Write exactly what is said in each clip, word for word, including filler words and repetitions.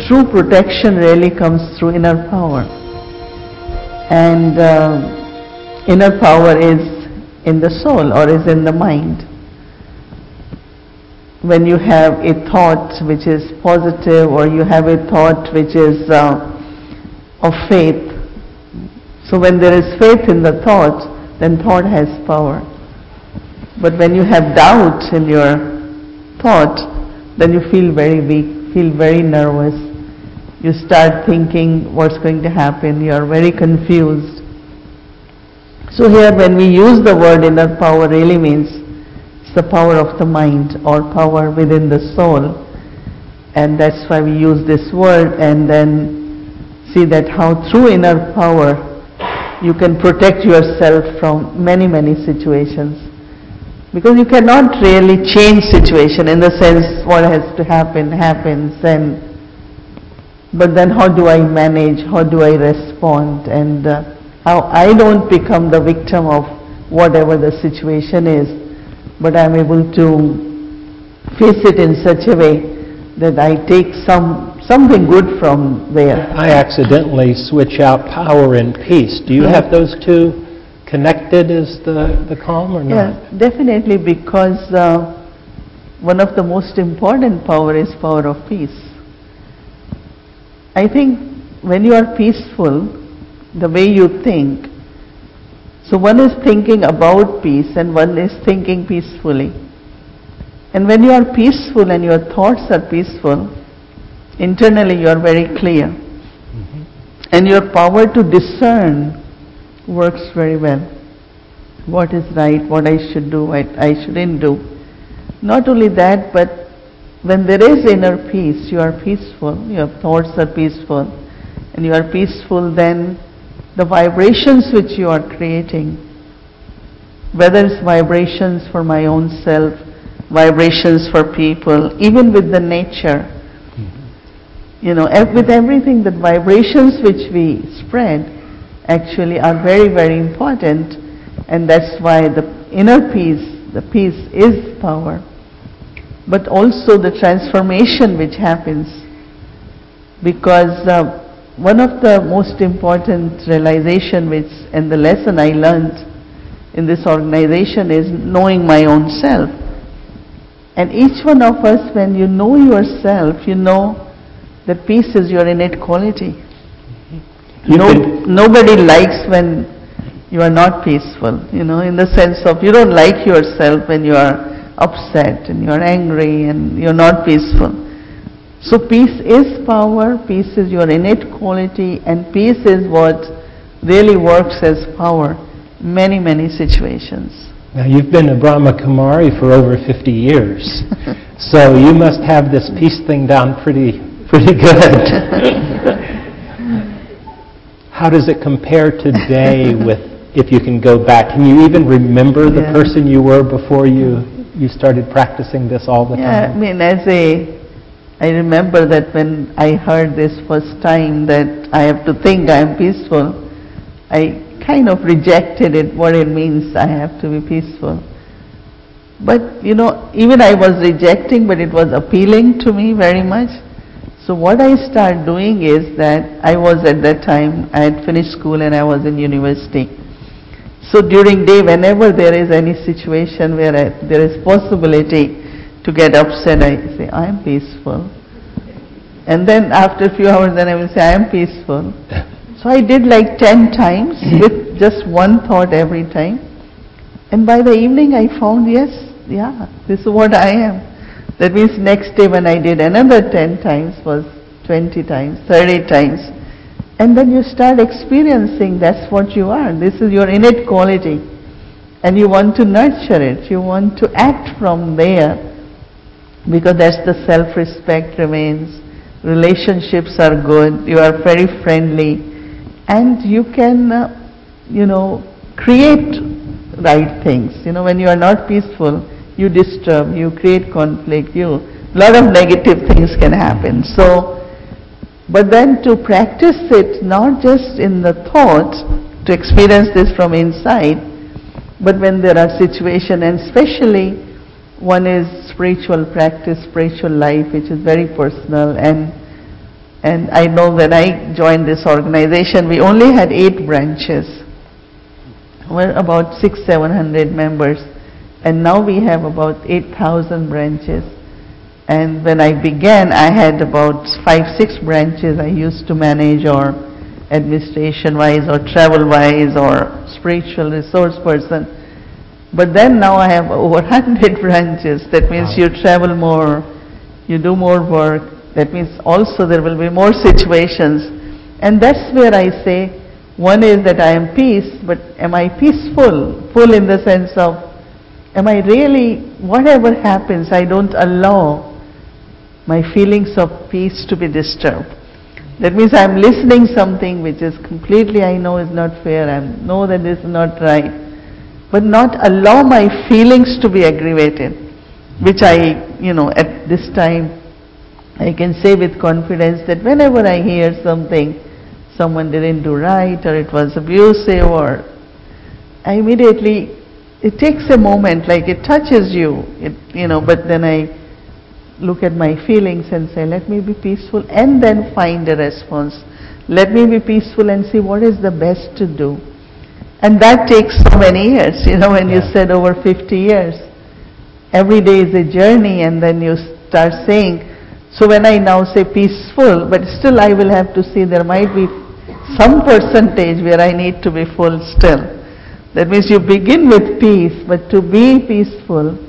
true protection really comes through inner power. And uh, inner power is in the soul or is in the mind. When you have a thought which is positive or you have a thought which is uh, of faith, so when there is faith in the thought, then thought has power. But when you have doubt in your thought, then you feel very weak, feel very nervous. You start thinking what's going to happen, you are very confused. So here when we use the word inner power, really means it's the power of the mind or power within the soul. And that's why we use this word, and then see that how through inner power you can protect yourself from many, many situations. Because you cannot really change situation in the sense what has to happen, happens, and but then how do I manage, how do I respond, and uh, how I don't become the victim of whatever the situation is, but I'm able to face it in such a way that I take some something good from there. I accidentally switch out power and peace. Do you Yeah. have those two connected as the, the calm or not? Yeah, definitely, because uh, one of the most important power is power of peace. I think when you are peaceful, the way you think, so one is thinking about peace and one is thinking peacefully. And when you are peaceful and your thoughts are peaceful, internally you are very clear. Mm-hmm. And your power to discern works very well. What is right, what I should do, what I shouldn't do. Not only that, but when there is inner peace, you are peaceful, your thoughts are peaceful, and you are peaceful, then the vibrations which you are creating, whether it's vibrations for my own self, vibrations for people, even with the nature, mm-hmm. you know, ev- with everything, the vibrations which we spread actually are very, very important, and that's why the inner peace, the peace is power, but also the transformation which happens, because uh, one of the most important realization which, and the lesson I learned in this organization is knowing my own self. And each one of us, when you know yourself, you know that peace is your innate quality. No, nobody likes when you are not peaceful, you know, in the sense of you don't like yourself when you are upset and you are angry and you're not peaceful. So peace is power, peace is your innate quality, and peace is what really works as power in many, many situations. Now you've been a Brahma Kumari for over fifty years, so you must have this peace thing down pretty, pretty good. How does it compare today with, if you can go back, can you even remember the yeah. person you were before you, you started practicing this all the yeah, time? I mean, as a, I remember that when I heard this first time that I have to think I am peaceful, I kind of rejected it, what it means I have to be peaceful. But, you know, even I was rejecting, but it was appealing to me very much. So what I started doing is that I was at that time, I had finished school and I was in university. So during day, whenever there is any situation where I, there is possibility to get upset, I say, I am peaceful. And then after a few hours, then I will say, I am peaceful. So I did like ten times with just one thought every time. And by the evening I found, yes, yeah, this is what I am. That means next day when I did another ten times was twenty times, thirty times. And then you start experiencing that's what you are. This is your innate quality. And you want to nurture it. You want to act from there, because that's the self-respect remains. Relationships are good. You are very friendly. And you can, uh, you know, create right things. You know, when you are not peaceful, you disturb, you create conflict, you, a lot of negative things can happen. So, but then to practice it, not just in the thought, to experience this from inside, but when there are situations, and especially one is spiritual practice, spiritual life, which is very personal, and And I know when I joined this organization, we only had eight branches. We're about six, seven hundred members. And now we have about eight thousand branches. And when I began, I had about five, six branches I used to manage, or administration-wise, or travel-wise, or spiritual resource person. But then now I have over one hundred branches. That means you travel more, you do more work. That means also there will be more situations. And that's where I say, one is that I am peace, but am I peaceful? Full in the sense of, am I really, whatever happens, I don't allow my feelings of peace to be disturbed. That means I'm listening something which is completely, I know is not fair, I know that is not right, but not allow my feelings to be aggravated, which I, you know, at this time, I can say with confidence that whenever I hear something, someone didn't do right, or it was abusive, or I immediately, it takes a moment, like it touches you, it, you know, but then I look at my feelings and say, let me be peaceful, and then find a response. Let me be peaceful and see what is the best to do. And that takes so many years, you know, when yeah. you said over fifty years. Every day is a journey, and then you start saying, so when I now say peaceful, but still I will have to see there might be some percentage where I need to be full still. That means you begin with peace, but to be peaceful,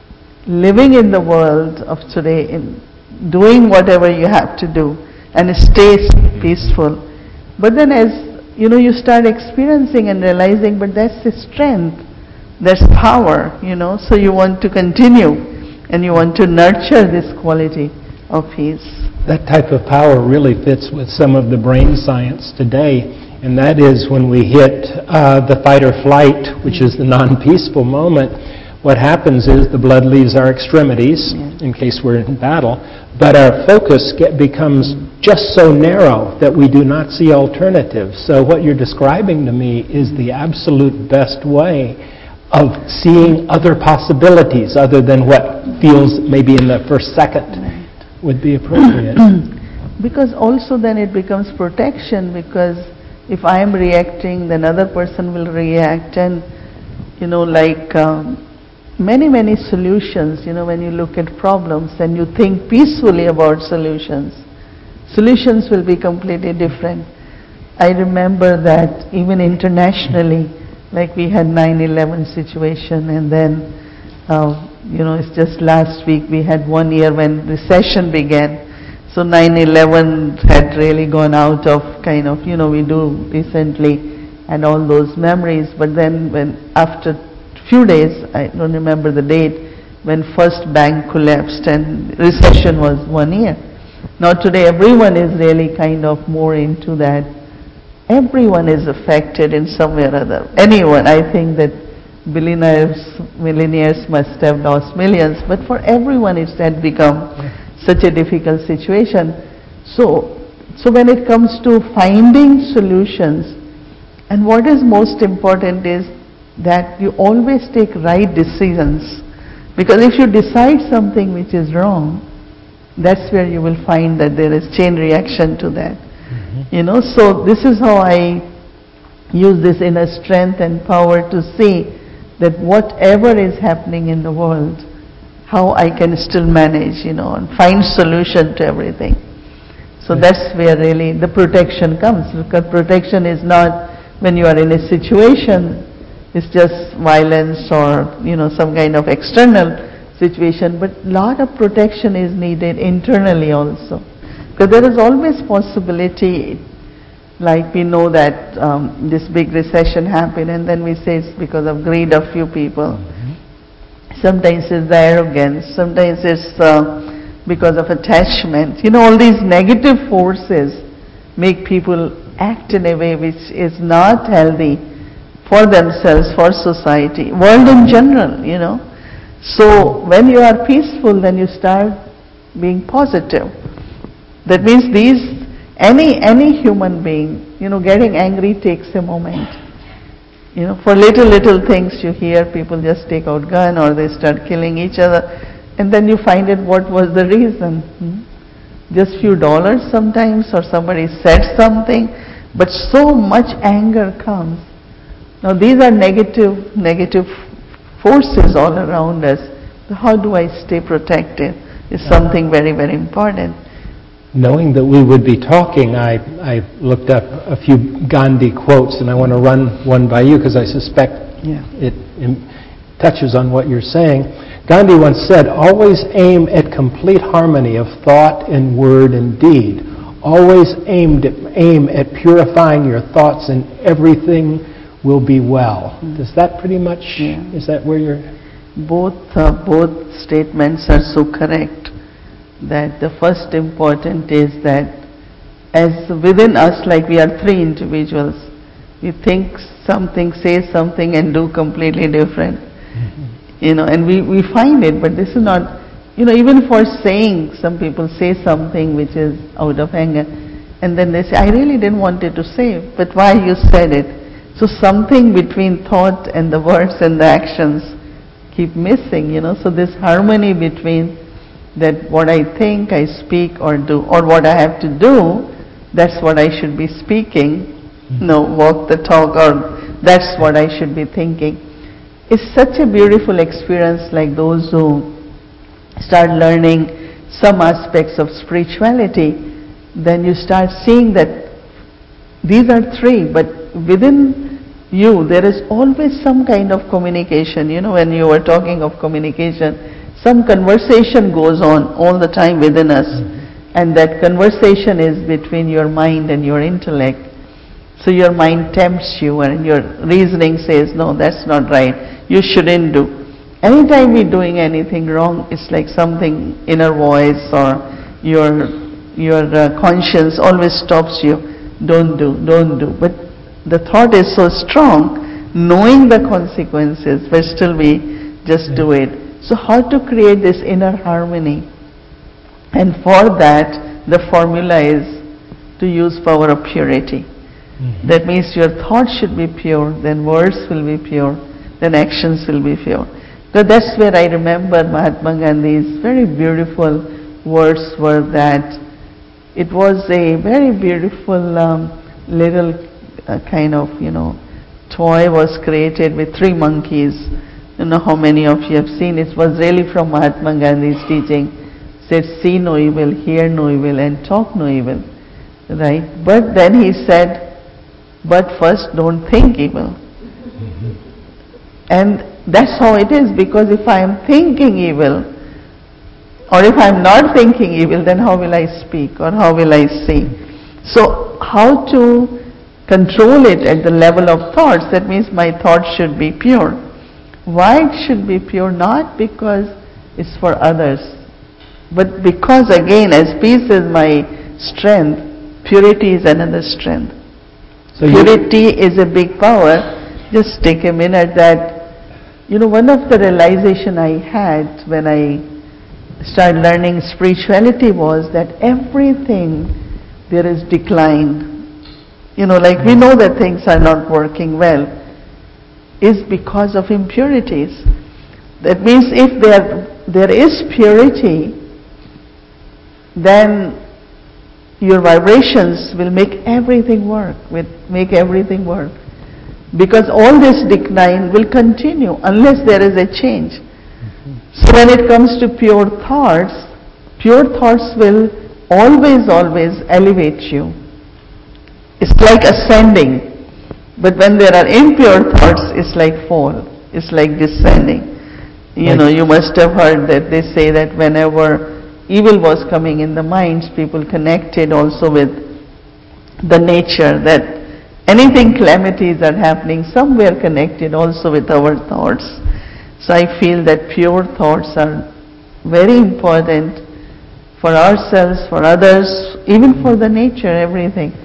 living in the world of today, in doing whatever you have to do, and stay peaceful. But then as, you know, you start experiencing and realizing, but that's the strength, that's power, you know, so you want to continue, and you want to nurture this quality of peace. That type of power really fits with some of the brain science today, and that is when we hit uh, the fight or flight, which is the non-peaceful moment. What happens is the blood leaves our extremities, yeah. in case we're in battle, but our focus get, becomes just so narrow that we do not see alternatives. So what you're describing to me is the absolute best way of seeing other possibilities other than what feels maybe in the first second right. would be appropriate. Because also then it becomes protection, because if I am reacting, then another person will react, and you know, like um, many, many solutions, you know, when you look at problems and you think peacefully about solutions, solutions will be completely different. I remember that even internationally, like we had nine eleven situation, and then, uh, you know, it's just last week we had one year when recession began. So nine eleven had really gone out of kind of, you know, we do recently, and all those memories, but then when after few days, I don't remember the date, when first bank collapsed and recession was one year. Now today everyone is really kind of more into that. Everyone is affected in some way or other. Anyone, I think that billionaires, millionaires must have lost millions, but for everyone it's had become such a difficult situation. So, so when it comes to finding solutions, and what is most important is that you always take right decisions, because if you decide something which is wrong, that's where you will find that there is chain reaction to that. Mm-hmm. You know, so this is how I use this inner strength and power to see that whatever is happening in the world, how I can still manage, you know, and find solution to everything. So yes. That's where really the protection comes, because protection is not when you are in a situation, it's just violence or, you know, some kind of external situation, but a lot of protection is needed internally also. Because there is always possibility, like we know that um, this big recession happened, and then we say it's because of greed of few people. Mm-hmm. Sometimes it's the arrogance, sometimes it's uh, because of attachment. You know, all these negative forces make people act in a way which is not healthy for themselves, for society, world in general, you know. So when you are peaceful, then you start being positive. That means these, any any human being, you know, getting angry takes a moment. You know, for little little things you hear people just take out gun or they start killing each other, and then you find out what was the reason. Hmm? just few dollars sometimes, or somebody said something, but so much anger comes. Now these are negative, negative forces all around us. So how do I stay protected is something very, very important. Knowing that we would be talking, I, I looked up a few Gandhi quotes, and I want to run one by you because I suspect Yeah. it, it touches on what you're saying. Gandhi once said, "Always aim at complete harmony of thought and word and deed. Always aimed at, aim at purifying your thoughts, and everything will be well." Mm. Does that pretty much, yeah. is that where you're... Both, uh, both statements are so correct, that the first important is that as within us, like we are three individuals, we think something, say something, and do completely different. Mm-hmm. You know, and we, we find it, but this is not, you know, even for saying, some people say something which is out of anger, and then they say, I really didn't want it to say, but why you said it? So something between thought and the words and the actions keep missing, you know, so this harmony between that what I think, I speak or do, or what I have to do, that's what I should be speaking, mm-hmm. no, walk the talk, or that's what I should be thinking. It's such a beautiful experience, like those who start learning some aspects of spirituality, then you start seeing that these are three, but within you there is always some kind of communication. You know, when you were talking of communication, some conversation goes on all the time within us, mm-hmm. and that conversation is between your mind and your intellect. So your mind tempts you and your reasoning says, no, that's not right, you shouldn't do. Anytime we're doing anything wrong, it's like something, inner voice or your your uh, conscience always stops you, don't do, don't do. But the thought is so strong, knowing the consequences, but still we just do it. So how to create this inner harmony? And for that, the formula is to use power of purity. Mm-hmm. That means your thoughts should be pure, then words will be pure, then actions will be pure. So that's where I remember Mahatma Gandhi's very beautiful words were that it was a very beautiful um, little uh, kind of, you know, toy was created with three monkeys. You know how many of you have seen it. It was really from Mahatma Gandhi's teaching. It said, see no evil, hear no evil, and talk no evil. Right? But then he said, but first don't think evil. Mm-hmm. And that's how it is, because if I am thinking evil, or if I am not thinking evil, then how will I speak or how will I see? So how to control it at the level of thoughts? That means my thoughts should be pure. Why it should be pure? Not because it's for others, but because again, as peace is my strength, purity is another strength. So purity is a big power. Just take a minute that, you know, one of the realization I had when I started learning spirituality was that everything there is decline. You know, like we know that things are not working well, is because of impurities. That means if there there is purity, then your vibrations will make everything work, will make everything work. Because all this decline will continue unless there is a change. Mm-hmm. So when it comes to pure thoughts, pure thoughts will always, always elevate you. It's like ascending. But when there are impure thoughts, it's like fall. It's like descending. You know, you must have heard that they say that whenever evil was coming in the minds, people connected also with the nature, that anything calamities are happening, somewhere connected also with our thoughts. So I feel that pure thoughts are very important for ourselves, for others, even for the nature, everything.